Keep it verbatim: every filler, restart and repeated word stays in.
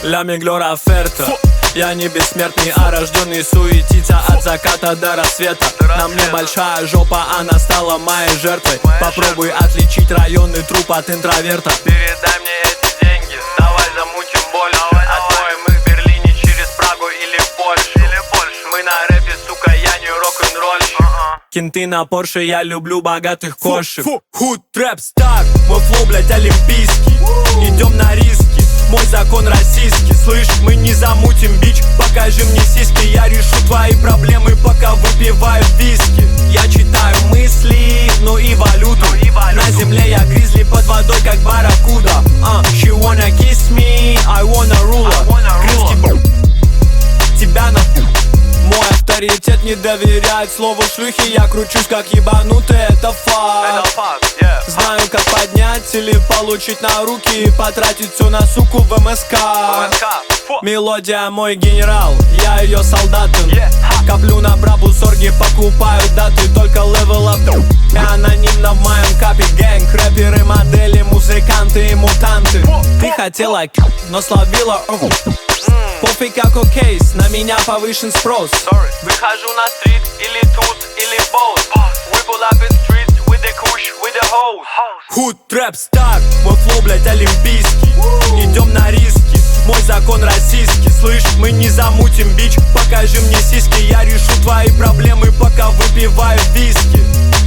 Ля миглор оферта. Я не бессмертный, а рожденный суетиться от заката до рассвета. На мне большая жопа, она стала моей жертвой. Попробуй отличить районный труп от интроверта. Передай мне эти деньги, давай замутим больше. Отмоем их в Берлине через Прагу или Польшу. Мы на рэпе, сука, я не рок-н-ролльщик. Кенты на Порше, я люблю богатых кошек. Худ трэп стар, мой флоу, блять, олимпийский. Идем на риски, мой закон российский. Слышь, мы не замутим бич, покажи мне сиськи. Я решу твои проблемы, пока выпиваю виски. Я читаю мысли, ну и валюту, ну и валюту. На земле я гризли, под водой как барракуда. uh, She wanna kiss me, I wanna rule her. Тебя на... Мой авторитет не доверяет слову шлюхи. Я кручусь как ебанутый, это факт. Знаю, как поднять или получить на руки и потратить все на суку в эм эс ка. Мелодия мой генерал, я ее солдатом. Коплю на брабу сорги, покупаю даты. Только level up, и анонимно в моем капе гэнг. Рэперы, модели, музыканты и мутанты. Ты хотела, но словила. Пофиг какой кейс, на меня повышен спрос. Выхожу на стрит, или тут, или both. We pull up in streets with the kush, with the hoes. Худ трэп стар, мой флоу, блять, олимпийский. Идем на риски, мой закон российский. Слышь, мы не замутим бич, покажи мне сиськи. Я решу твои проблемы, пока выпиваю виски.